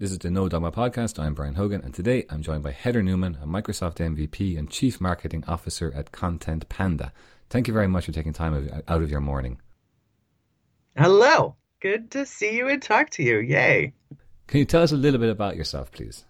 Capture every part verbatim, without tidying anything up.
This is the No Dogma podcast. I'm Brian Hogan, and today I'm joined by Heather Newman, a Microsoft M V P and Chief Marketing Officer at Content Panda. Thank you very much for taking time out of your morning. Hello. Good to see you and talk to you. Yay. Can you tell us a little bit about yourself, please?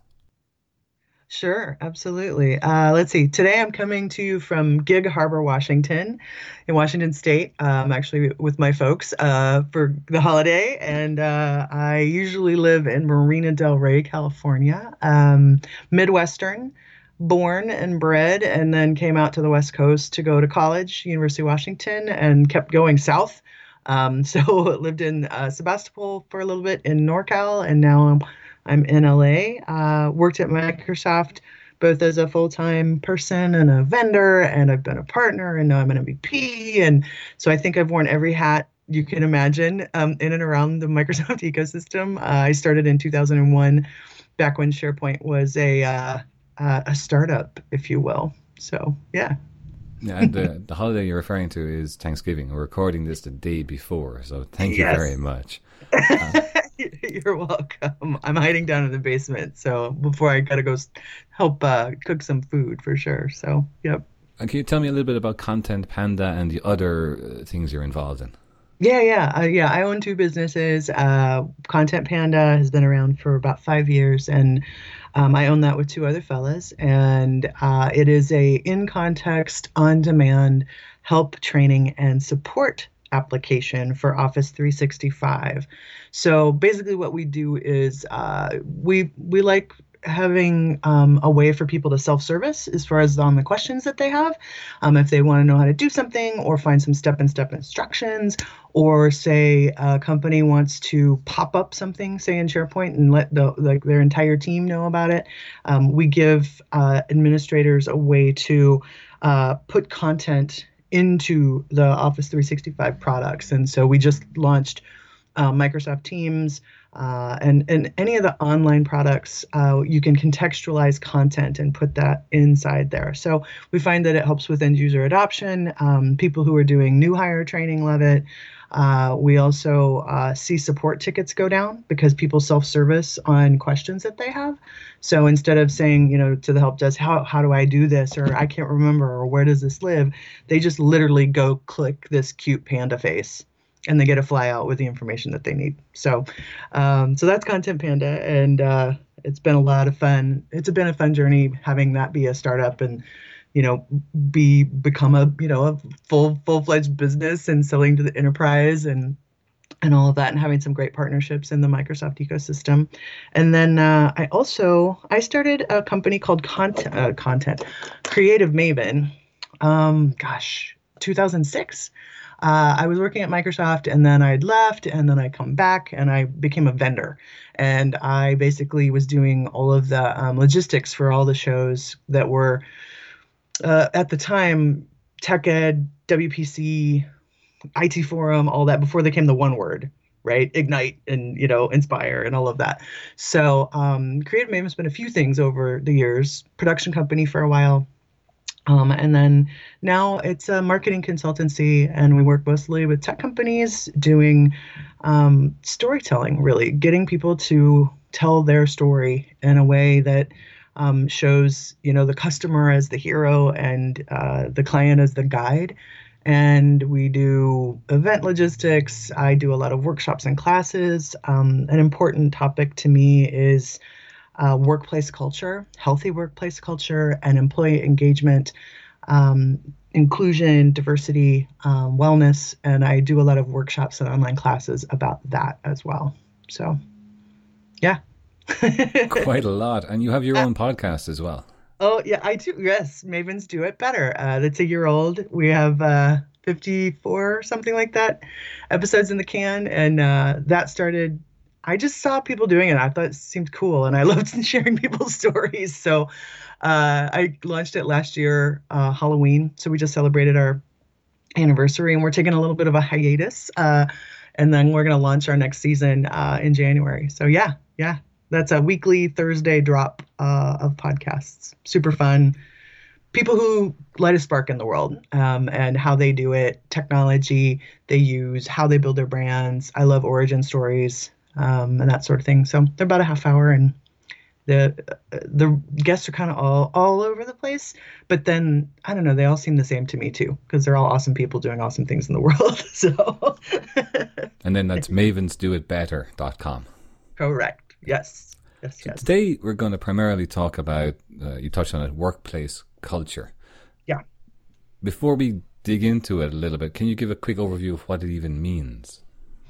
Sure, absolutely. Uh, let's see. Today I'm coming to you from Gig Harbor, Washington, in Washington State. I'm actually with my folks uh, for the holiday, and uh, I usually live in Marina del Rey, California, um, Midwestern, born and bred, and then came out to the West Coast to go to college, University of Washington, and kept going south. Um, so lived in uh, Sebastopol for a little bit in NorCal, and now I'm I'm in L A, uh, worked at Microsoft both as a full-time person and a vendor, and I've been a partner, and now I'm an M V P. And so I think I've worn every hat you can imagine um, in and around the Microsoft ecosystem. Uh, I started in two thousand one, back when SharePoint was a, uh, uh, a startup, if you will. So, yeah. Yeah, and the, the holiday you're referring to is Thanksgiving. We're recording this the day before, so thank you Yes. very much. Uh, You're welcome. I'm hiding down in the basement, so before I gotta go help uh, cook some food for sure. So, yep. and can you tell me a little bit about Content Panda and the other uh, things you're involved in? Yeah, yeah, uh, yeah. I own two businesses. Uh, Content Panda has been around for about five years, and um, I own that with two other fellas. And uh, it is a in-context, on-demand help, training, and support application for Office three sixty-five. So basically, what we do is uh, we we like having um, a way for people to self-service as far as on the questions that they have. Um, if they want to know how to do something or find some step-and-step instructions, or say a company wants to pop up something, say in SharePoint, and let the like their entire team know about it, um, we give uh, administrators a way to uh, put content into the Office three sixty-five products. And so we just launched uh, Microsoft Teams, uh, and, and any of the online products, uh, you can contextualize content and put that inside there. So we find that it helps with end user adoption. Um, people who are doing new hire training love it. Uh, we also uh, see support tickets go down because people self-service on questions that they have. So instead of saying, you know, to the help desk, how, how do I do this? Or I can't remember, or where does this live? They just literally go click this cute panda face, and they get a fly out with the information that they need. So, um, so that's Content Panda, and uh, it's been a lot of fun. It's been a fun journey having that be a startup and, you know, be become a, you know, a full full-fledged business and selling to the enterprise and and all of that, and having some great partnerships in the Microsoft ecosystem. And then uh, I also I started a company called Content uh, Content Creative Maven. Um, gosh, two thousand six. Uh, I was working at Microsoft, and then I'd left, and then I come back, and I became a vendor. And I basically was doing all of the um, logistics for all the shows that were, uh, at the time, TechEd, W P C, I T Forum, all that, before they came the one word, right? Ignite and, you know, Inspire and all of that. So um, Creative Maven's been a few things over the years, production company for a while. Um, and then now it's a marketing consultancy, and we work mostly with tech companies doing um, storytelling, really getting people to tell their story in a way that um, shows, you know, the customer as the hero and uh, the client as the guide. And we do event logistics. I do a lot of workshops and classes. Um, an important topic to me is Uh, workplace culture, healthy workplace culture, and employee engagement, um, inclusion, diversity, um, wellness. And I do a lot of workshops and online classes about that as well. So, yeah. Quite a lot. And you have your own podcast as well. Oh, yeah, I do. Yes, Mavens Do It Better. Uh, that's a year old. We have uh, fifty-four or something like that episodes in the can. And uh, that started I just saw people doing it. I thought it seemed cool, and I loved sharing people's stories. So uh, I launched it last year, uh, Halloween. So we just celebrated our anniversary, and we're taking a little bit of a hiatus. Uh, and then we're going to launch our next season uh, in January. So yeah, yeah, that's a weekly Thursday drop uh, of podcasts. Super fun. People who light a spark in the world, um, and how they do it, technology they use, how they build their brands. I love origin stories. um, and that sort of thing. So they're about a half hour, and the the guests are kind of all all over the place. But then I don't know, they all seem the same to me too, because they're all awesome people doing awesome things in the world. So And then that's mavens do it better dot com. correct. Yes. Yes. So Yes. today we're going to primarily talk about, uh, you touched on it, workplace culture. Yeah. Before we dig into it a little bit, can you give a quick overview of what it even means?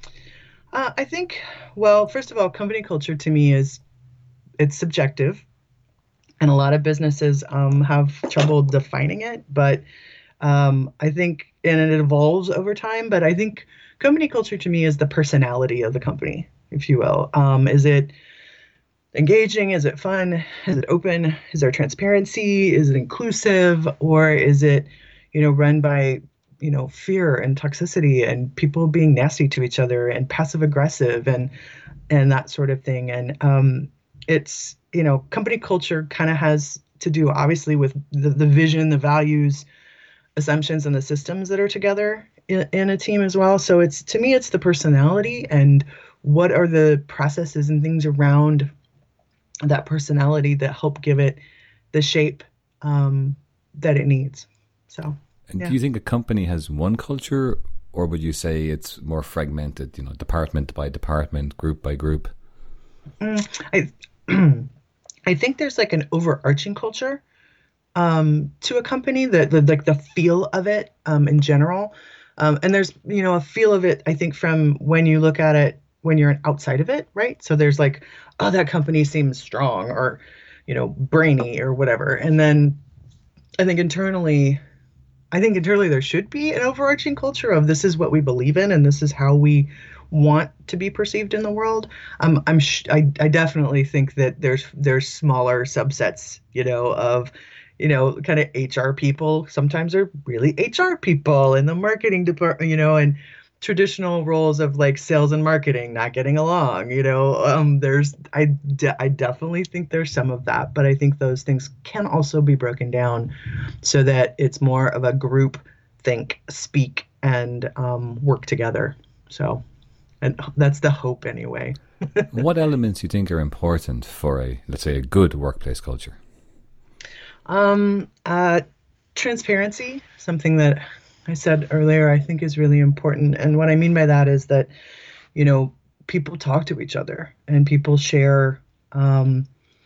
Uh, I think, well, first of all, company culture to me is it's subjective, and a lot of businesses um, have trouble defining it. But um, I think, and it evolves over time. But I think company culture to me is the personality of the company, if you will. Um, is it engaging? Is it fun? Is it open? Is there transparency? Is it inclusive? Or is it, you know, run by, you know, fear and toxicity and people being nasty to each other and passive aggressive and and that sort of thing? And um, it's, you know, company culture kind of has to do obviously with the, the vision, the values, assumptions, and the systems that are together in, in a team as well. So it's, to me, it's the personality and what are the processes and things around that personality that help give it the shape um, that it needs. So, And yeah. do you think a company has one culture, or would you say it's more fragmented, you know, department by department, group by group? Mm, I, I think there's like an overarching culture um, to a company, that the, like the feel of it um, in general. Um, and there's, you know, a feel of it, I think, from when you look at it when you're outside of it, right? So there's like, oh, that company seems strong or, you know, brainy or whatever. And then I think internally, I think internally there should be an overarching culture of this is what we believe in and this is how we want to be perceived in the world. Um, I'm sh- I, I definitely think that there's there's smaller subsets, you know, of, you know, kind of H R people. Sometimes they're really H R people in the marketing department, you know, and traditional roles of like sales and marketing not getting along, you know. Um, there's I de- I definitely think there's some of that, but I think those things can also be broken down so that it's more of a group think, speak, and um, work together. So, and that's the hope anyway. What elements do you think are important for a, let's say, a good workplace culture? Um, uh, transparency, something that I said earlier, I think is really important. And what I mean by that is that, you know, people talk to each other and people share um,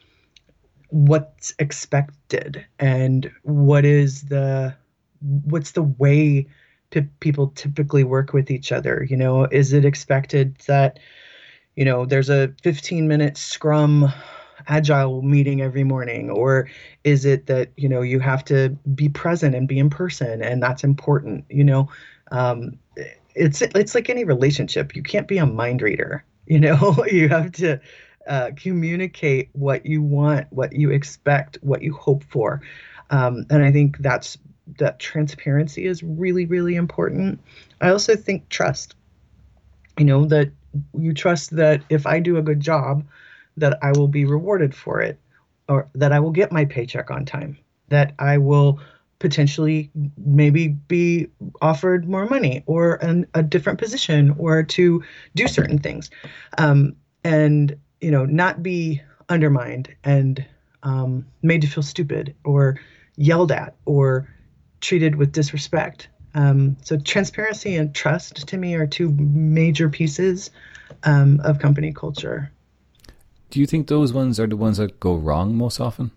what's expected and what is the what's the way p- people typically work with each other. You know, is it expected that, you know, there's a fifteen minute scrum agile meeting every morning, or is it that, you know, you have to be present and be in person and that's important, you know? um, it's it's like any relationship, you can't be a mind reader, you know. You have to uh, communicate what you want, what you expect, what you hope for. Um, and I think that's that transparency is really, really important. I also think trust, you know, that you trust that if I do a good job, that I will be rewarded for it, or that I will get my paycheck on time, that I will potentially maybe be offered more money or an, a different position or to do certain things. Um, and, you know, not be undermined and um, made to feel stupid or yelled at or treated with disrespect. Um, so transparency and trust to me are two major pieces um, of company culture. Do you think those ones are the ones that go wrong most often?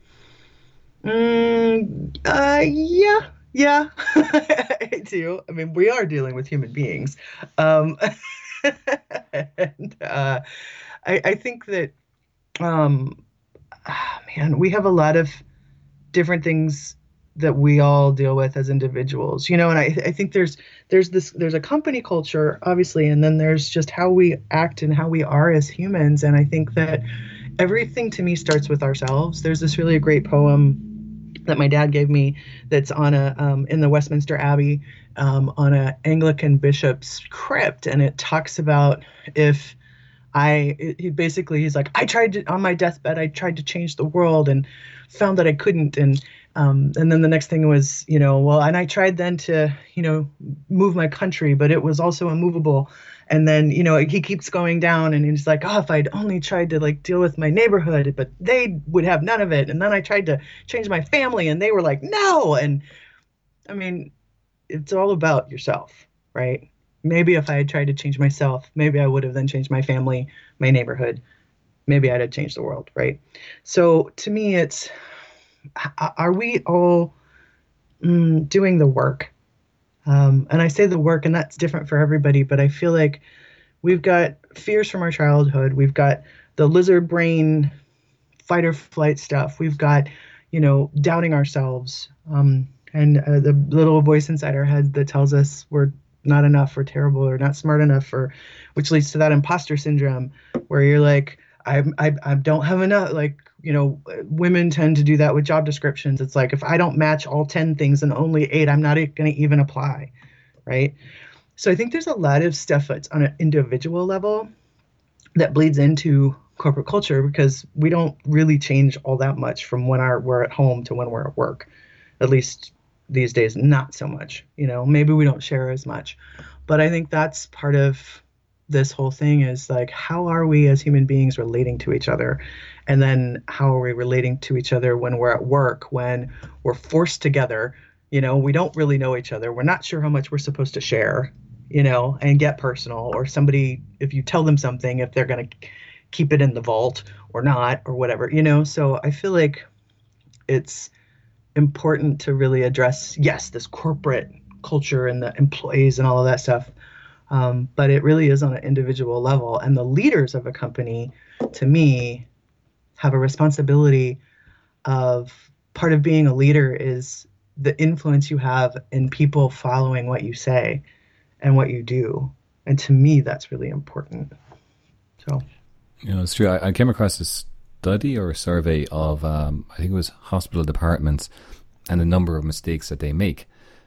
Mm, uh, yeah, yeah, I do. I mean, we are dealing with human beings. Um, and uh, I, I think that, um, ah, man, we have a lot of different things that we all deal with as individuals, you know, and I, I think there's there's this there's a company culture, obviously, and then there's just how we act and how we are as humans. And I think that everything to me starts with ourselves. There's this really great poem that my dad gave me that's on a um, in the Westminster Abbey um, on a Anglican bishop's crypt, and it talks about if I it, he basically he's like, I tried to on my deathbed I tried to change the world and found that I couldn't, and Um, and then the next thing was, you know, well, and I tried then to, you know, move my country, but it was also immovable. And then, you know, he keeps going down and he's like, oh, if I'd only tried to like deal with my neighborhood, but they would have none of it. And then I tried to change my family and they were like, no. And I mean, it's all about yourself, right? Maybe if I had tried to change myself, maybe I would have then changed my family, my neighborhood. Maybe I'd have changed the world, right? So to me, it's, are we all mm, doing the work? Um, and I say the work, and that's different for everybody, but I feel like we've got fears from our childhood. We've got the lizard brain fight or flight stuff. We've got, you know, doubting ourselves. Um, and uh, the little voice inside our head that tells us we're not enough or terrible or not smart enough, or which leads to that imposter syndrome where you're like, I, I, I don't have enough. Like, you know, women tend to do that with job descriptions. It's like, if I don't match all ten things and only eight, I'm not going to even apply. Right. So I think there's a lot of stuff that's on an individual level that bleeds into corporate culture because we don't really change all that much from when our, we're at home to when we're at work. At least these days, not so much. You know, maybe we don't share as much. But I think that's part of this whole thing is like, how are we as human beings relating to each other? And then how are we relating to each other when we're at work, when we're forced together? You know, we don't really know each other. We're not sure how much we're supposed to share, you know, and get personal. Or somebody, if you tell them something, if they're going to keep it in the vault or not, or whatever, you know. So I feel like it's important to really address, yes, this corporate culture and the employees and all of that stuff. Um, but it really is on an individual level. And the leaders of a company, to me, have a responsibility of part of being a leader is the influence you have in people following what you say and what you do. And to me, that's really important. So, you know, it's true. I, I came across a study or a survey of, um, I think it was hospital departments and the number of mistakes that they make.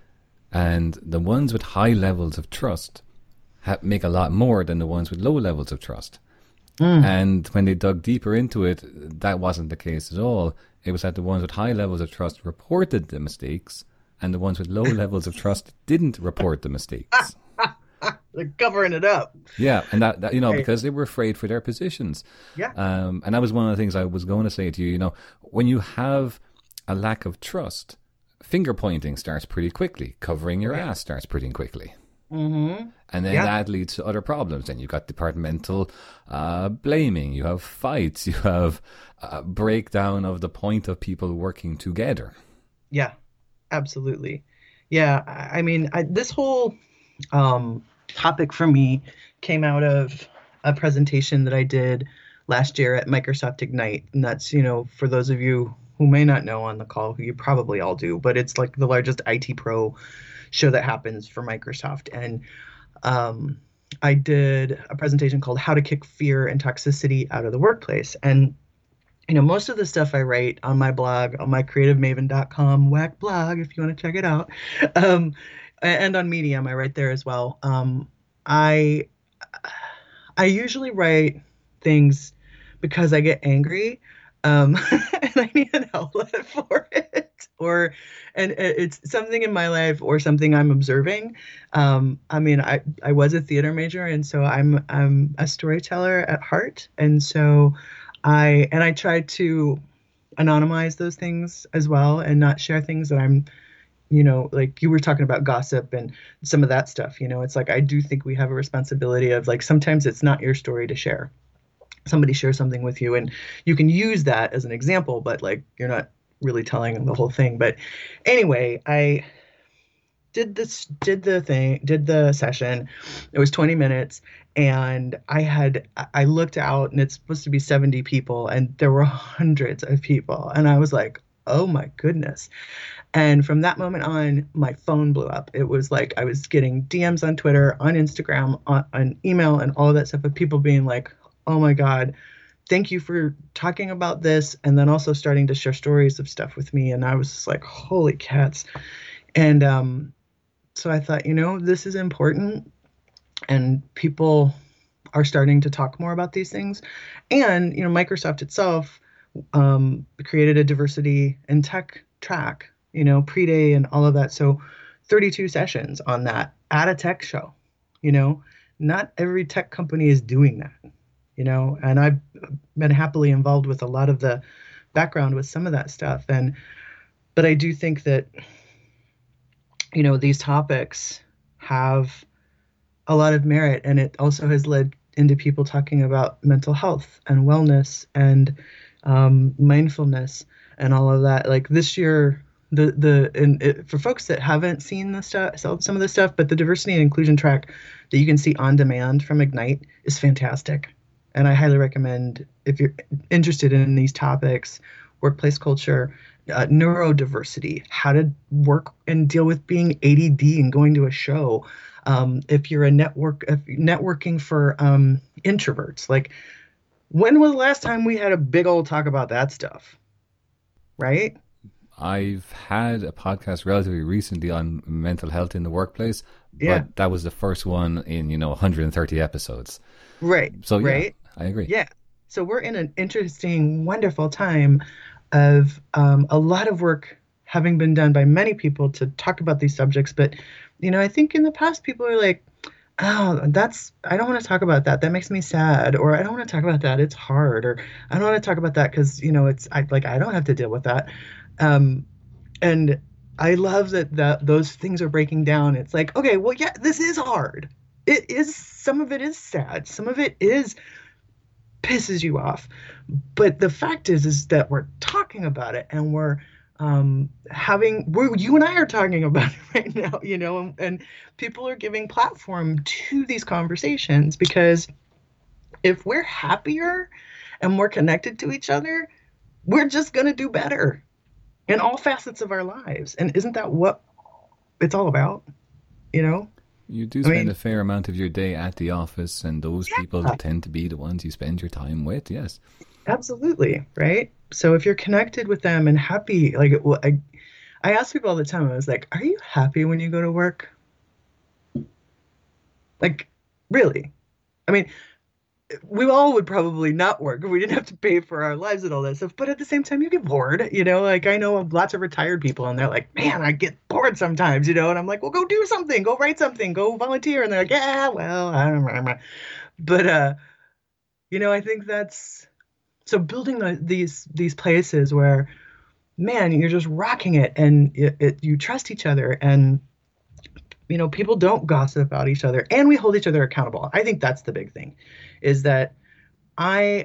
And the ones with high levels of trust make a lot more than the ones with low levels of trust. Mm. And when they dug deeper into it, that wasn't the case at all. It was that the ones with high levels of trust reported the mistakes, and the ones with low levels of trust didn't report the mistakes. They're covering it up. Yeah, and that, that you know, right. Because they were afraid for their positions. Yeah. Um, and that was one of the things I was going to say to you. You know, when you have a lack of trust, finger pointing starts pretty quickly. Covering your right. ass starts pretty quickly. Mm-hmm. And then yeah. that leads to other problems. Then you've got departmental uh, blaming. You have fights. You have a breakdown of the point of people working together. Yeah, absolutely. Yeah, I mean, I, this whole um, topic for me came out of a presentation that I did last year at Microsoft Ignite. And that's, you know, for those of you who may not know on the call, who you probably all do, but it's like the largest I T Pro show that happens for Microsoft. And um, I did a presentation called How to Kick Fear and Toxicity Out of the Workplace. And, you know, most of the stuff I write on my blog, on my creative maven dot com whack blog, if you want to check it out, um, and on Medium, I write there as well. Um, I I usually write things because I get angry. Um, and I need an outlet for it, or, and it's something in my life or something I'm observing. Um, I mean, I, I was a theater major, and so I'm, I'm a storyteller at heart. And so I, and I try to anonymize those things as well and not share things that I'm, you know, like you were talking about gossip and some of that stuff, you know, it's like, I do think we have a responsibility of like, sometimes it's not your story to share. Somebody shares something with you and you can use that as an example, but like, you're not really telling the whole thing. But anyway, I did this, did the thing, did the session. It was twenty minutes and I had, I looked out and it's supposed to be seventy people and there were hundreds of people. And I was like, oh my goodness. And from that moment on, my phone blew up. It was like, I was getting D Ms on Twitter, on Instagram, on, on email and all of that stuff of people being like, oh my God, thank you for talking about this. And then also starting to share stories of stuff with me. And I was just like, holy cats. And um, so I thought, you know, this is important. And people are starting to talk more about these things. And, you know, Microsoft itself um, created a diversity in tech track, you know, pre-day and all of that. So thirty-two sessions on that at a tech show, you know, not every tech company is doing that, you know, and I've been happily involved with a lot of the background with some of that stuff. And, but I do think that, you know, these topics have a lot of merit, and it also has led into people talking about mental health and wellness and um, mindfulness and all of that. Like this year, the the and it, for folks that haven't seen the stuff, some of the stuff, but the diversity and inclusion track that you can see on demand from Ignite is fantastic, and I highly recommend if you're interested in these topics, workplace culture, uh, neurodiversity, how to work and deal with being A D D and going to a show. Um, if you're a network, if networking for um, introverts, like when was the last time we had a big old talk about that stuff? Right? I've had a podcast relatively recently on mental health in the workplace, but Yeah. that was the first one in, you know, one hundred thirty episodes. Right. So yeah, Right. I agree. Yeah. So we're in an interesting, wonderful time of um, a lot of work having been done by many people to talk about these subjects. But, you know, I think in the past people are like, oh, that's, I don't want to talk about that. That makes me sad. Or I don't want to talk about that. It's hard. Or I don't want to talk about that because, you know, it's I, like, I don't have to deal with that. Um, and I love that, that those things are breaking down. It's like, okay, well, yeah, this is hard. It is, some of it is sad. Some of it is pisses you off. But the fact is, is that we're talking about it and we're um, having, we're, you and I are talking about it right now, you know, and, and people are giving platform to these conversations because if we're happier and more connected to each other, we're just going to do better in all facets of our lives. And isn't that what it's all about? You know? You do I spend mean, a fair amount of your day at the office, and those people yeah, tend to be the ones you spend your time with. Yes. absolutely. Right. So if you're connected with them and happy, like, well, I, I ask people all the time, I was like, are you happy when you go to work? Like, really? I mean, we all would probably not work if we didn't have to pay for our lives and all that stuff. But at the same time, you get bored, you know, like I know of lots of retired people and they're like, man, I get bored sometimes, you know, and I'm like, well, go do something, go write something, go volunteer. And they're like, yeah, well, I don't remember. But, uh, you know, I think that's so building the, these, these places where, man, you're just rocking it and it, it, you trust each other and, you know, people don't gossip about each other and we hold each other accountable. I think that's the big thing is that I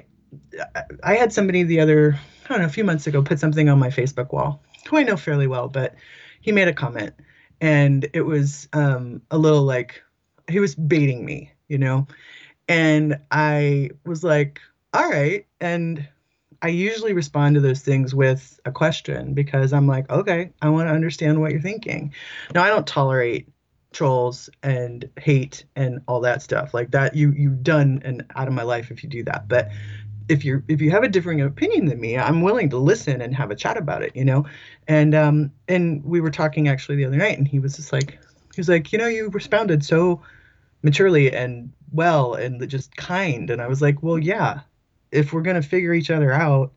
I had somebody the other, I don't know, a few months ago put something on my Facebook wall, who I know fairly well, but he made a comment and it was um, a little like he was baiting me, you know? And I was like, all right. And I usually respond to those things with a question because I'm like, okay, I want to understand what you're thinking. Now, I don't tolerate trolls and hate and all that stuff like that. You you've done and out of my life if you do that. But if you're if you have a differing opinion than me, I'm willing to listen and have a chat about it, you know. And um and we were talking actually the other night, and he was just like he was like, you know, you responded so maturely and well and just kind. And I was like, well, yeah, if we're gonna figure each other out,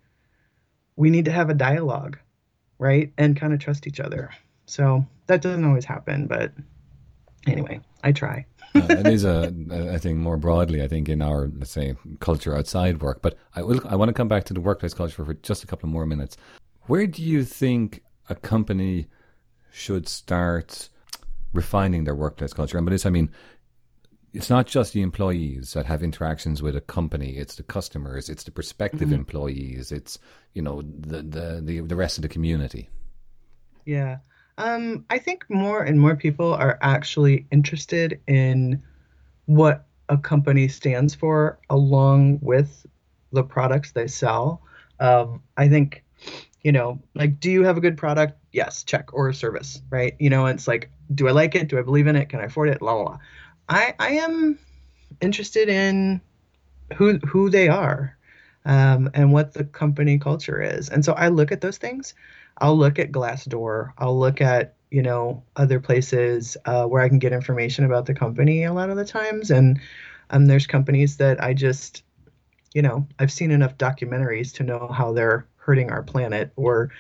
we need to have a dialogue, right? And kind of trust each other. So that doesn't always happen, but anyway, I try. Uh, it is a, a thing more broadly, I think, in our, let's say, culture outside work. But I will. I want to come back to the workplace culture for just a couple of more minutes. Where do you think a company should start refining their workplace culture? And by this, I mean, it's not just the employees that have interactions with a company. It's the customers. It's the prospective Mhm. employees. It's, you know, the, the, the, the rest of the community. Yeah. Um, I think more and more people are actually interested in what a company stands for along with the products they sell. Um, I think, you know, like, do you have a good product? Yes, check, or a service, right? You know, it's like, do I like it? Do I believe in it? Can I afford it? La la la. I I am interested in who who they are, um, and what the company culture is. And so I look at those things. I'll look at Glassdoor. I'll look at, you know, other places uh, where I can get information about the company a lot of the times. And um, there's companies that I just, you know, I've seen enough documentaries to know how they're hurting our planet or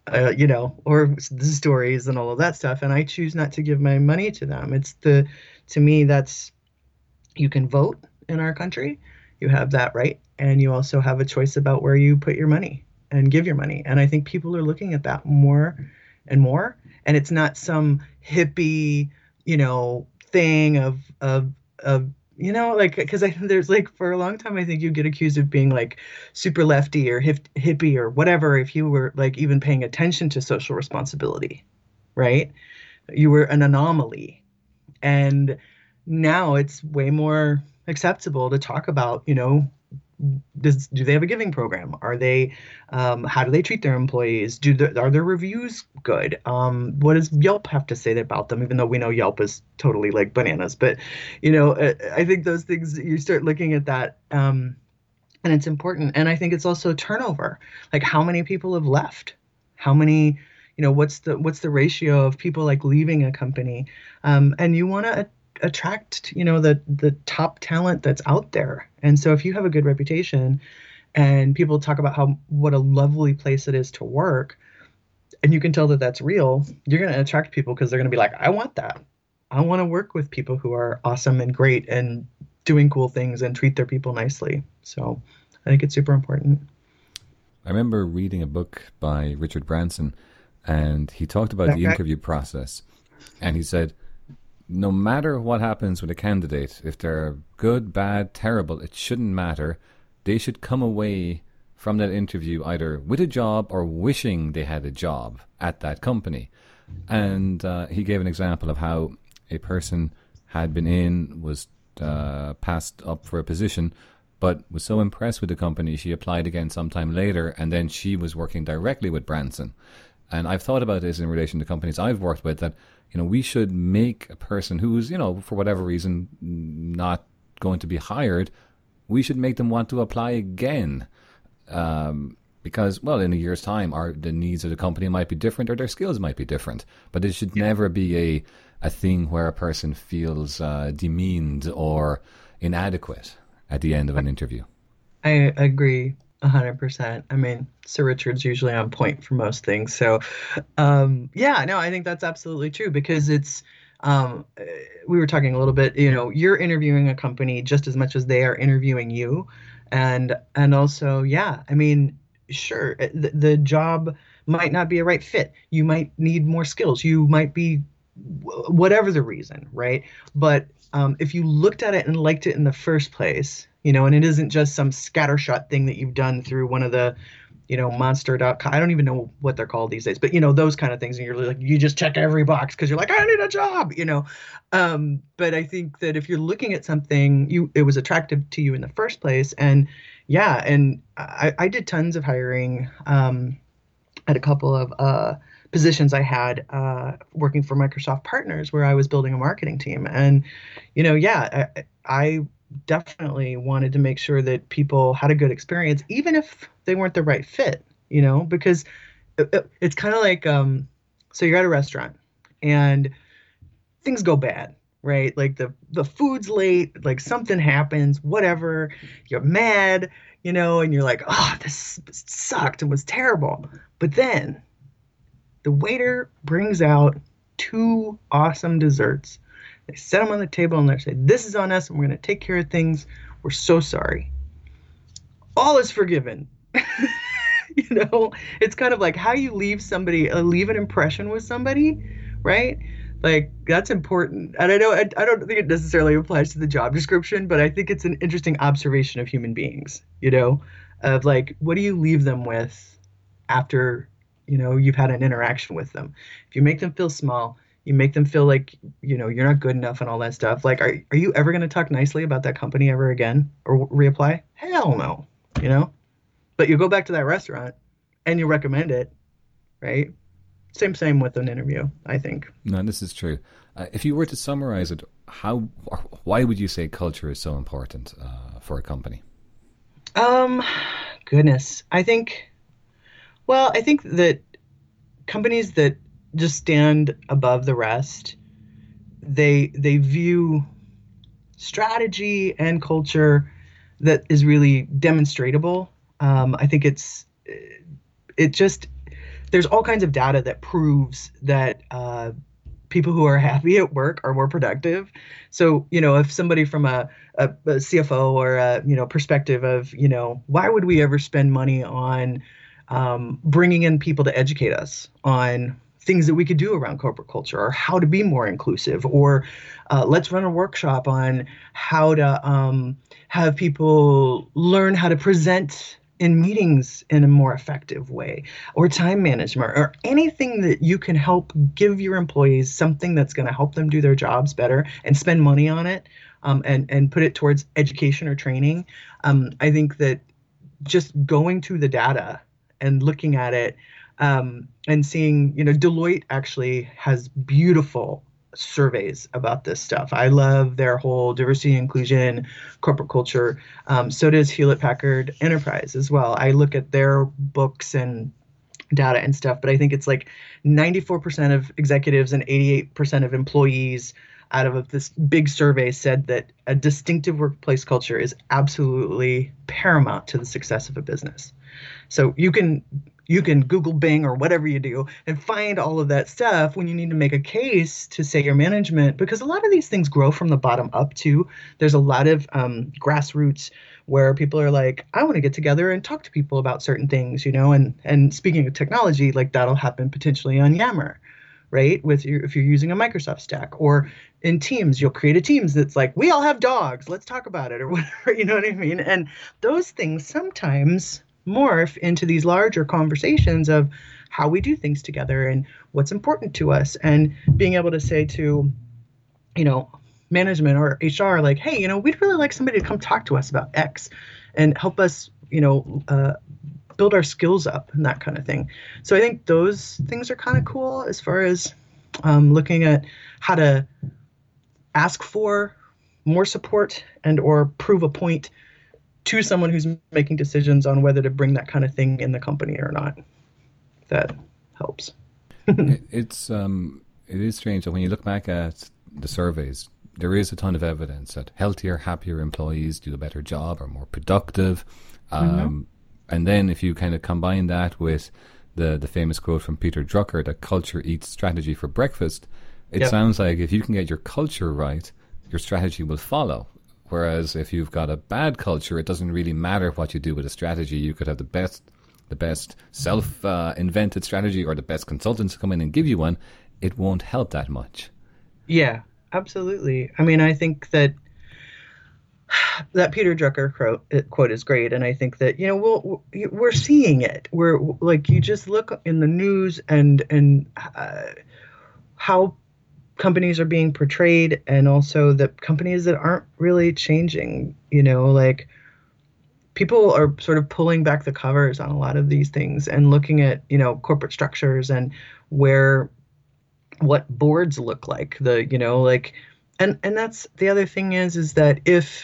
uh, you know, or the stories and all of that stuff. And I choose not to give my money to them. It's the, to me, that's, you can vote in our country. You have that right. And you also have a choice about where you put your money and give your money. And I think people are looking at that more and more. And it's not some hippie, you know, thing of, of, of, you know, like, because I there's like for a long time, I think you get accused of being like super lefty or hip, hippie or whatever if you were like even paying attention to social responsibility, right? You were an anomaly. And now it's way more acceptable to talk about, you know, does do they have a giving program? Are they, um, how do they treat their employees? Do the, are their reviews good? Um, what does Yelp have to say about them? Even though we know Yelp is totally like bananas, but you know, I, I think those things you start looking at that, um, and it's important. And I think it's also turnover. Like how many people have left? How many, you know, what's the what's the ratio of people like leaving a company? Um, and you want to attract, you know, the the top talent that's out there. And so if you have a good reputation and people talk about how what a lovely place it is to work, and you can tell that that's real, you're going to attract people because they're going to be like, I want that. I want to work with people who are awesome and great and doing cool things and treat their people nicely. So I think it's super important. I remember reading a book by Richard Branson, and he talked about the interview process. And he said, no matter what happens with a candidate, if they're good, bad, terrible, it shouldn't matter. They should come away from that interview either with a job or wishing they had a job at that company. And uh, he gave an example of how a person had been in, was uh, passed up for a position, but was so impressed with the company, she applied again sometime later, and then she was working directly with Branson. And I've thought about this in relation to companies I've worked with, that, you know, we should make a person who's, you know, for whatever reason, not going to be hired, we should make them want to apply again. Um, because, well, in a year's time, our the needs of the company might be different or their skills might be different. But it should never be a, a thing where a person feels uh, demeaned or inadequate at the end of an interview. I agree one hundred percent. I mean, Sir Richard's usually on point for most things. So, um, yeah, no, I think that's absolutely true because it's, um, we were talking a little bit, you know, you're interviewing a company just as much as they are interviewing you. And, and also, yeah, I mean, sure, the, the job might not be a right fit. You might need more skills. You might be whatever the reason, right? But um, if you looked at it and liked it in the first place, you know, and it isn't just some scattershot thing that you've done through one of the, you know, monster dot com. I don't even know what they're called these days, but, you know, those kind of things. And you're like, you just check every box because you're like, I need a job, you know. Um, but I think that if you're looking at something, you it was attractive to you in the first place. And yeah, and I, I did tons of hiring um, at a couple of uh, positions I had uh, working for Microsoft Partners where I was building a marketing team. And, you know, yeah, I, I definitely wanted to make sure that people had a good experience, even if they weren't the right fit, you know, because it, it, it's kind of like, um, so you're at a restaurant and things go bad, right? Like the, the food's late, like something happens, whatever, you're mad, you know, and you're like, oh, this sucked and was terrible. But then the waiter brings out two awesome desserts. They set them on the table and they say, this is on us and we're going to take care of things. We're so sorry. All is forgiven. You know, it's kind of like how you leave somebody, uh, leave an impression with somebody, right? Like that's important. And I know, I, I don't think it necessarily applies to the job description, but I think it's an interesting observation of human beings, you know, of like, what do you leave them with after, you know, you've had an interaction with them? If you make them feel small, you make them feel like, you know, you're not good enough and all that stuff. Like, are, are you ever going to talk nicely about that company ever again or reapply? Hell no, you know, but you go back to that restaurant and you recommend it, right? Same, same with an interview, I think. No, this is true. Uh, if you were to summarize it, how, why would you say culture is so important uh, for a company? Um, goodness, I think, well, I think that companies that just stand above the rest, they they view strategy and culture that is really demonstratable. Um, I think it's it just there's all kinds of data that proves that uh, people who are happy at work are more productive. So, you know, if somebody from a, a, a C F O or a, you know, perspective of, you know, why would we ever spend money on um, bringing in people to educate us on things that we could do around corporate culture or how to be more inclusive, or uh, let's run a workshop on how to um, have people learn how to present in meetings in a more effective way, or time management, or anything that you can help give your employees something that's going to help them do their jobs better and spend money on it, um, and, and put it towards education or training. Um, I think that just going to the data and looking at it, um, and seeing, you know, Deloitte actually has beautiful surveys about this stuff. I love their whole diversity and inclusion, corporate culture. Um, so does Hewlett Packard Enterprise as well. I look at their books and data and stuff, but I think it's like ninety-four percent of executives and eighty-eight percent of employees out of this big survey said that a distinctive workplace culture is absolutely paramount to the success of a business. So you can you can Google Bing or whatever you do and find all of that stuff when you need to make a case to say your management, because a lot of these things grow from the bottom up too. There's a lot of um, grassroots where people are like, I want to get together and talk to people about certain things, you know, and, and speaking of technology, like that'll happen potentially on Yammer, right? With your, if you're using a Microsoft stack, or in Teams, you'll create a Teams that's like, we all have dogs, let's talk about it, or whatever, you know what I mean? And those things sometimes morph into these larger conversations of how we do things together and what's important to us, and being able to say to, you know, management or H R, like, hey, you know, we'd really like somebody to come talk to us about X and help us, you know, uh, build our skills up and that kind of thing. So I think those things are kind of cool as far as um, looking at how to ask for more support and or prove a point to someone who's making decisions on whether to bring that kind of thing in the company or not. That helps. it, it's um, it is strange that when you look back at the surveys, there is a ton of evidence that healthier, happier employees do a better job, are more productive. Um, mm-hmm. And then if you kind of combine that with the the famous quote from Peter Drucker that culture eats strategy for breakfast, it yep. sounds like if you can get your culture right, your strategy will follow. Whereas if you've got a bad culture, it doesn't really matter what you do with a strategy. You could have the best the best self-invented uh, strategy or the best consultants come in and give you one. It won't help that much. Yeah, absolutely. I mean, I think that that Peter Drucker quote, quote is great. And I think that, you know, we'll, we're seeing it. We're like, you just look in the news and, and uh, how companies are being portrayed, and also the companies that aren't really changing, you know, like people are sort of pulling back the covers on a lot of these things and looking at, you know, corporate structures and where, what boards look like, the, you know, like, and, and that's the other thing is, is that if,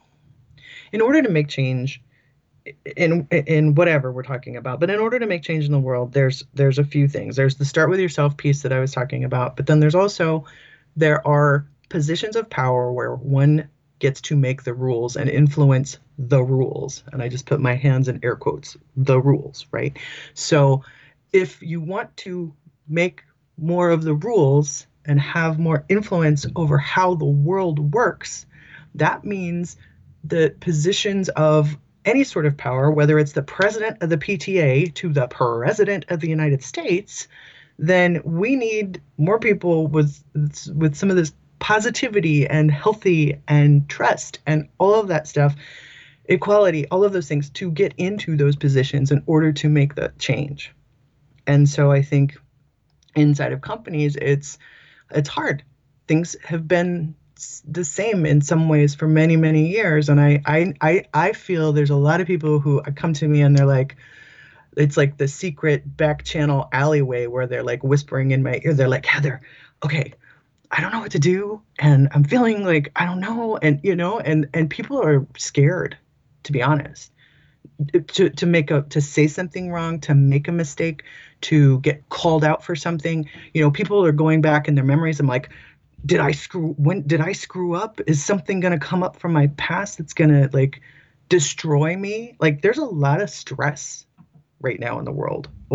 in order to make change in, in whatever we're talking about, but in order to make change in the world, there's, there's a few things. There's the start with yourself piece that I was talking about, but then there's also, there are positions of power where one gets to make the rules and influence the rules. And I just put my hands in air quotes, the rules, right? So if you want to make more of the rules and have more influence over how the world works, that means the positions of any sort of power, whether it's the president of the P T A to the president of the United States, then we need more people with with some of this positivity and healthy and trust and all of that stuff, equality, all of those things to get into those positions in order to make the change. And so I think inside of companies, it's it's hard. Things have been the same in some ways for many, many years. And I, I, I, I feel there's a lot of people who come to me and they're like, it's like the secret back channel alleyway where they're like whispering in my ear. They're like, Heather, okay, I don't know what to do. And I'm feeling like, I don't know. And, you know, and, and people are scared, to be honest, to, to make a, to say something wrong, to make a mistake, to get called out for something. You know, people are going back in their memories. I'm like, did I screw, when did I screw up? Is something going to come up from my past that's going to like destroy me? Like there's a lot of stress right now in the world over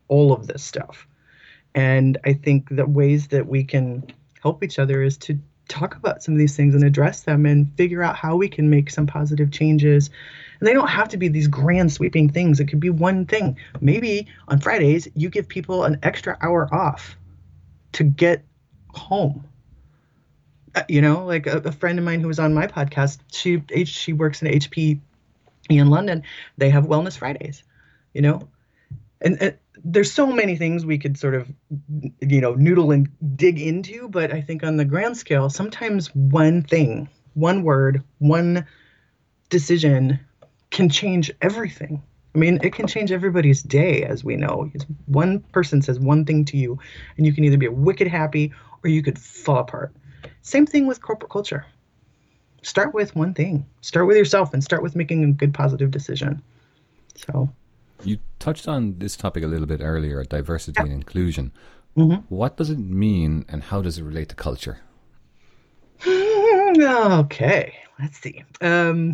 all of this stuff. And I think the ways that we can help each other is to talk about some of these things and address them and figure out how we can make some positive changes. And they don't have to be these grand sweeping things. It could be one thing. Maybe on Fridays, you give people an extra hour off to get home. Uh, you know, like a, a friend of mine who was on my podcast, she she works in H P in London. They have Wellness Fridays, you know, and, and there's so many things we could sort of, you know, noodle and dig into. But I think on the grand scale, sometimes one thing, one word, one decision can change everything. I mean, it can change everybody's day, as we know. It's one person says one thing to you, and you can either be wicked happy or you could fall apart. Same thing with corporate culture. Start with one thing. Start with yourself and start with making a good, positive decision. So, you touched on this topic a little bit earlier, diversity yeah. and inclusion. Mm-hmm. What does it mean, and how does it relate to culture? Okay, let's see. Um,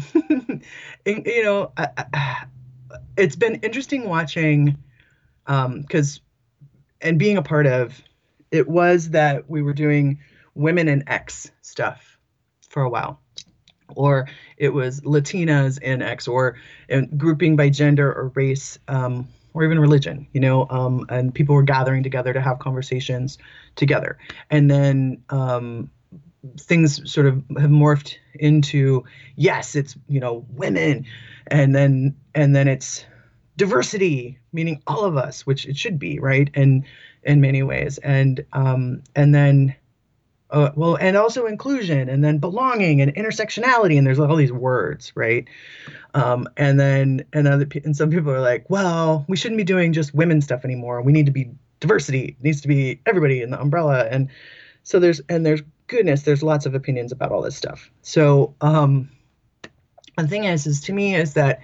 you know, I, I, it's been interesting watching, because, um, and being a part of, it was that we were doing women in X stuff for a while, or it was Latinas in X, or in grouping by gender or race, um, or even religion, you know, um, and people were gathering together to have conversations together. And then um, things sort of have morphed into, yes, it's, you know, women, and then and then it's diversity, meaning all of us, which it should be, right? And in many ways, and um, and then. Uh, well, and also inclusion, and then belonging, and intersectionality, and there's all these words, right? Um, and then and other and some people are like, well, we shouldn't be doing just women stuff anymore. We need to be diversity. It needs to be everybody in the umbrella. And so there's and there's goodness, there's lots of opinions about all this stuff. So um, the thing is, is to me is that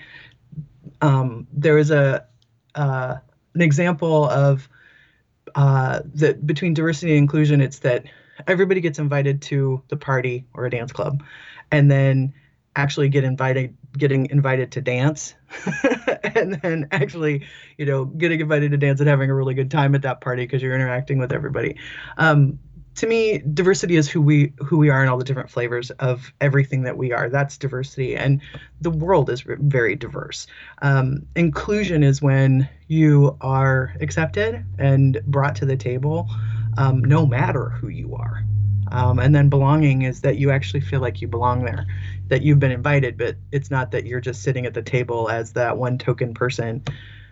um, there is a uh, an example of uh, that between diversity and inclusion. It's that everybody gets invited to the party or a dance club, and then actually get invited, getting invited to dance, and then actually, you know, getting invited to dance and having a really good time at that party because you're interacting with everybody. Um, to me, diversity is who we who we are and all the different flavors of everything that we are. That's diversity, and the world is very diverse. Um, inclusion is when you are accepted and brought to the table, um, no matter who you are. Um, and then belonging is that you actually feel like you belong there, that you've been invited, but it's not that you're just sitting at the table as that one token person,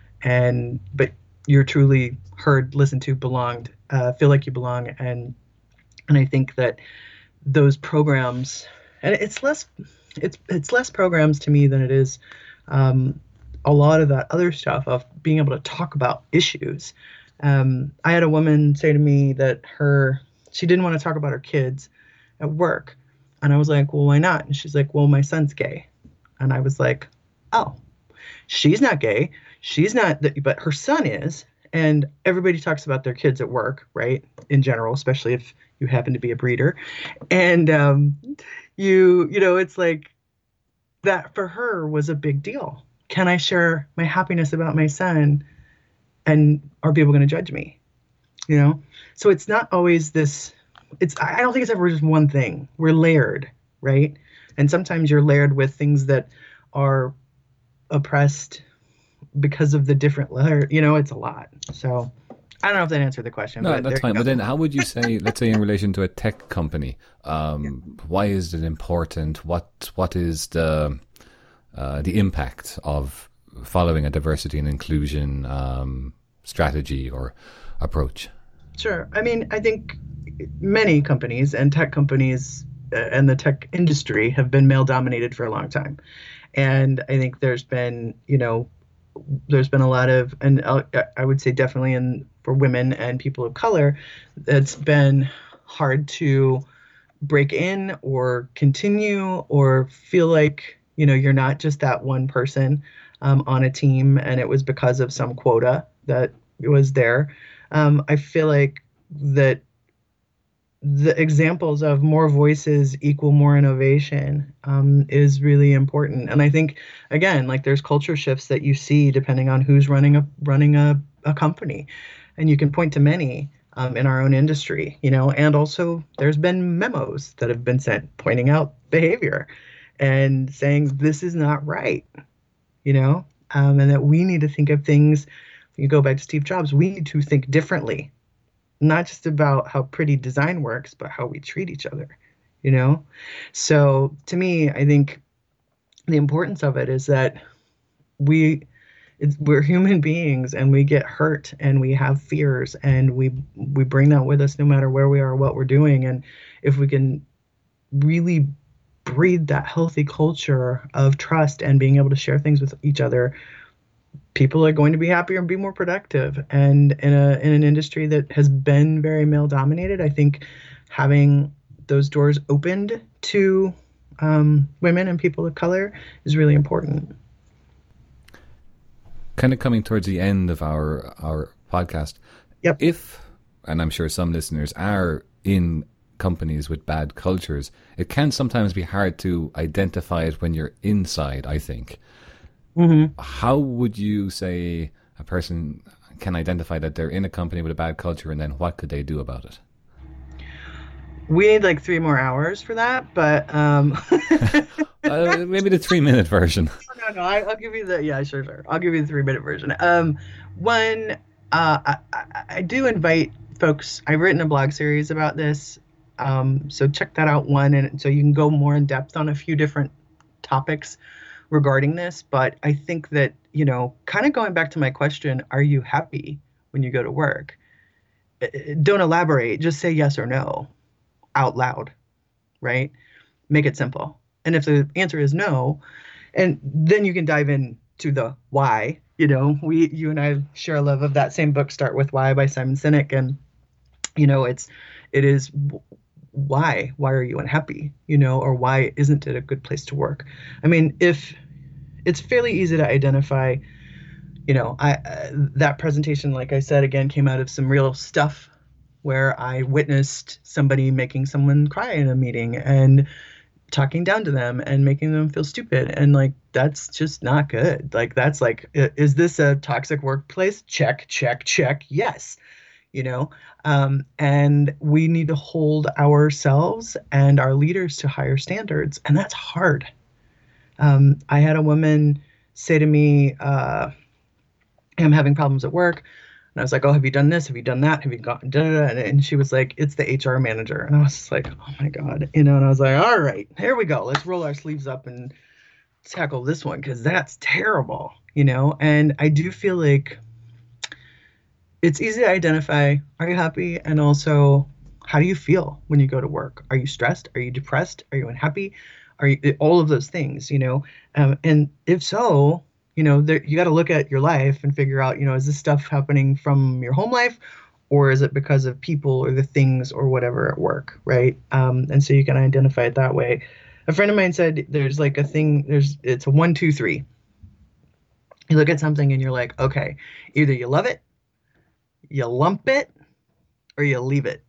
and but you're truly heard, listened to, belonged, uh, feel like you belong. And and I think that those programs, and it's less, it's it's less programs to me than it is um, a lot of that other stuff of being able to talk about issues. Um, I had a woman say to me that her she didn't want to talk about her kids at work, and I was like, well, why not? And she's like, well, my son's gay, and I was like, oh, she's not gay, she's not, th- but her son is. And everybody talks about their kids at work, right? In general, especially if you happen to be a breeder. And um, you, you know, it's like that for her was a big deal. Can I share my happiness about my son? And are people going to judge me? You know? So it's not always this, it's, I don't think it's ever just one thing. We're layered, right? And sometimes you're layered with things that are oppressed because of the different layer, you know, it's a lot. So I don't know if that answered the question. No, but that's fine. But then how would you say, let's say in relation to a tech company, um, yeah. why is it important? What What is the uh, the impact of following a diversity and inclusion um, strategy or approach? Sure. I mean, I think many companies and tech companies and the tech industry have been male dominated for a long time. And I think there's been, you know, there's been a lot of, and I would say definitely in for women and people of color, it's been hard to break in or continue or feel like, you know, you're not just that one person um, on a team, and it was because of some quota that was there. Um, I feel like that the examples of more voices equal more innovation um, is really important. And I think, again, like there's culture shifts that you see depending on who's running a running a, a company, and you can point to many um, in our own industry, you know, and also there's been memos that have been sent pointing out behavior and saying this is not right, you know, um, and that we need to think of things. You go back to Steve Jobs, we need to think differently, not just about how pretty design works, but how we treat each other, you know? So to me, I think the importance of it is that we it's, we're human beings and we get hurt and we have fears and we we bring that with us no matter where we are, what we're doing. And if we can really breed that healthy culture of trust and being able to share things with each other, people are going to be happier and be more productive. And in a in an industry that has been very male dominated, I think having those doors opened to um, women and people of color is really important. Kind of coming towards the end of our our podcast. Yep. If, and I'm sure some listeners are in companies with bad cultures, it can sometimes be hard to identify it when you're inside, I think. Mm-hmm. How would you say a person can identify that they're in a company with a bad culture, and then what could they do about it? We need like three more hours for that, but um... uh, maybe the three-minute version. No, no, no. I, I'll give you the yeah, sure, sure. I'll give you the three-minute version. Um, one, uh, I, I, I do invite folks. I've written a blog series about this, um, so check that out. One, and so you can go more in depth on a few different topics regarding this. But I think that, you know, kind of going back to my question, are you happy when you go to work? Don't elaborate. Just say yes or no out loud, right? Make it simple. And if the answer is no, and then you can dive into the why. You know, we, you and I share a love of that same book, Start With Why by Simon Sinek. And, you know, it's, it is why, why are you unhappy? You know, or why isn't it a good place to work? I mean, if it's fairly easy to identify, you know, I, uh, that presentation, like I said, again, came out of some real stuff where I witnessed somebody making someone cry in a meeting and talking down to them and making them feel stupid. And like, that's just not good. Like, that's like, is this a toxic workplace? Check, check, check. Yes. You know, um, and we need to hold ourselves and our leaders to higher standards. And that's hard. Um, I had a woman say to me, uh, I'm having problems at work. And I was like, oh, have you done this? Have you done that? Have you gotten da, da, da? And she was like, it's the H R manager. And I was just like, oh my God, you know, and I was like, all right, here we go. Let's roll our sleeves up and tackle this one, because that's terrible, you know? And I do feel like it's easy to identify, are you happy? And also, how do you feel when you go to work? Are you stressed? Are you depressed? Are you unhappy? Are you, all of those things, you know? Um, and if so, you know, there, you got to look at your life and figure out, you know, is this stuff happening from your home life, or is it because of people or the things or whatever at work, right? Um, and so you can identify it that way. A friend of mine said there's like a thing, there's it's a one, two, three. You look at something and you're like, okay, either you love it, you lump it, or you leave it.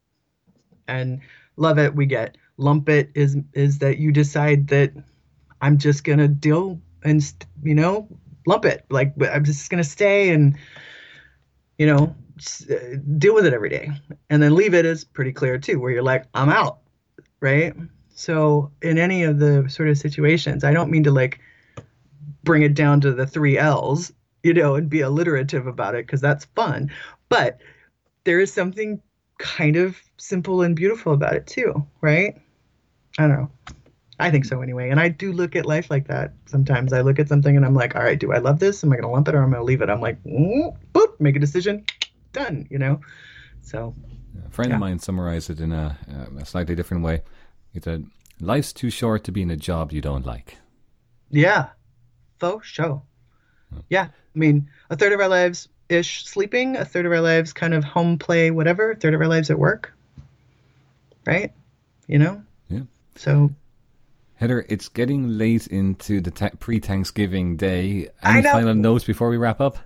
And love it, we get. Lump it is is that you decide that I'm just gonna deal and, you know, lump it. Like, I'm just going to stay and, you know, deal with it every day. And then leave it is pretty clear too, where you're like, I'm out. Right. So in any of the sort of situations, I don't mean to like bring it down to the three L's, you know, and be alliterative about it, because that's fun. But there is something kind of simple and beautiful about it too. Right. I don't know. I think so anyway. And I do look at life like that. Sometimes I look at something and I'm like, all right, do I love this? Am I going to lump it or am I going to leave it? I'm like, mm, boop, make a decision, done, you know? So. A friend yeah. of mine summarized it in a, a slightly different way. He said, life's too short to be in a job you don't like. Yeah, faux show. Oh. Yeah. I mean, a third of our lives ish sleeping, a third of our lives kind of home play, whatever, a third of our lives at work. Right? You know? Yeah. So. Heather, it's getting late into the ta- pre-Thanksgiving day. Any final notes before we wrap up?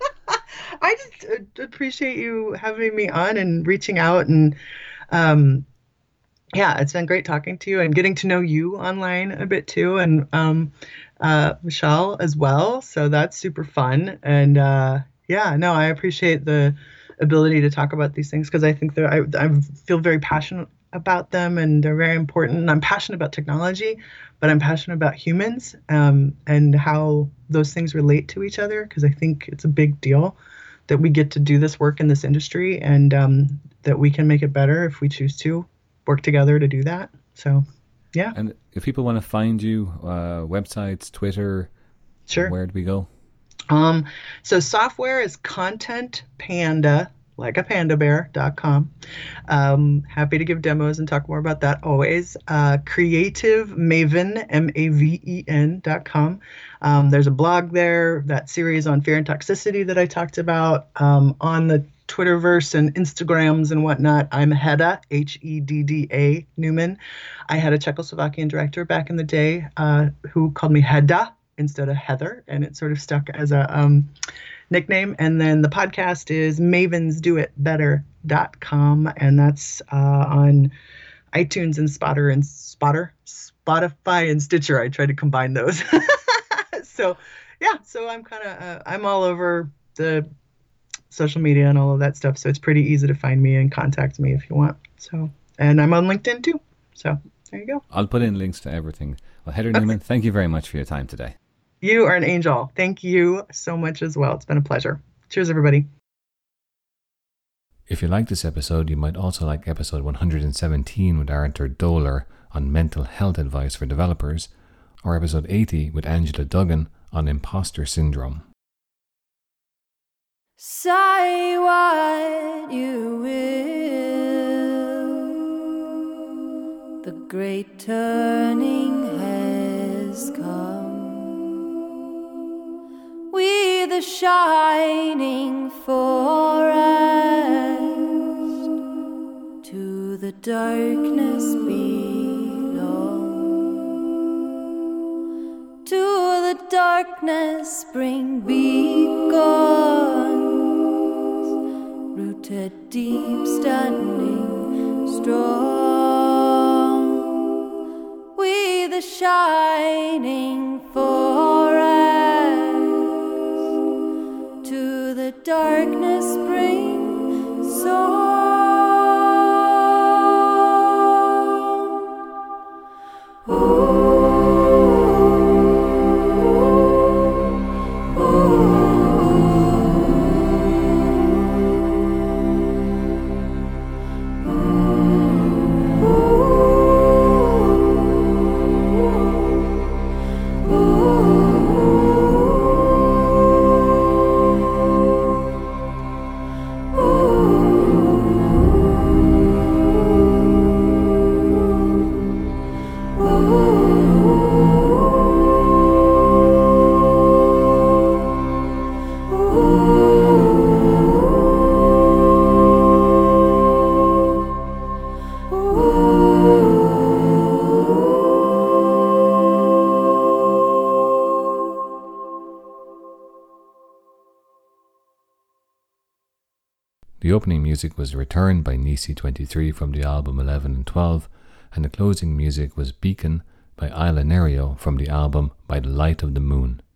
I just uh, appreciate you having me on and reaching out. And um, yeah, it's been great talking to you and getting to know you online a bit too. And um, uh, Michelle as well. So that's super fun. And uh, Yeah, no, I appreciate the ability to talk about these things because I think they're, I, I feel very passionate about them and they're very important. And I'm passionate about technology, but I'm passionate about humans um, and how those things relate to each other because I think it's a big deal that we get to do this work in this industry and um, that we can make it better if we choose to work together to do that. So, yeah. And if people want to find you, uh, websites, Twitter, sure. Where do we go? Um, so software is Content Panda, like a panda bear dot com. Um, happy to give demos and talk more about that always. Uh, Creative Maven, M A V E N dot com. Um, there's a blog there, that series on fear and toxicity that I talked about. Um, on the Twitterverse and Instagrams and whatnot, I'm Hedda, H E D D A Newman. I had a Czechoslovakian director back in the day uh, who called me Hedda instead of Heather, and it sort of stuck as a um, nickname. And then the podcast is mavens do it better dot com, and that's uh, on iTunes and Spotter and Spotter, Spotify and Stitcher. I tried to combine those. So, yeah, so I'm kind of, uh, I'm all over the social media and all of that stuff. So it's pretty easy to find me and contact me if you want. So, and I'm on LinkedIn too. So there you go. I'll put in links to everything. Well, Heather Okay. Newman, thank you very much for your time today. You are an angel. Thank you so much as well. It's been a pleasure. Cheers, everybody. If you like this episode, you might also like episode one hundred seventeen with Arthur Doler on mental health advice for developers, or episode eighty with Angela Duggan on imposter syndrome. Say what you will, the great turning has come. We the shining forest, to the darkness belong. To the darkness bring beacons, rooted deep, standing strong. We the shining forest, to the darkness bring song. The opening music was Return by Nisi twenty-three from the album eleven and twelve, and the closing music was Beacon by Isla Nerio from the album By the Light of the Moon.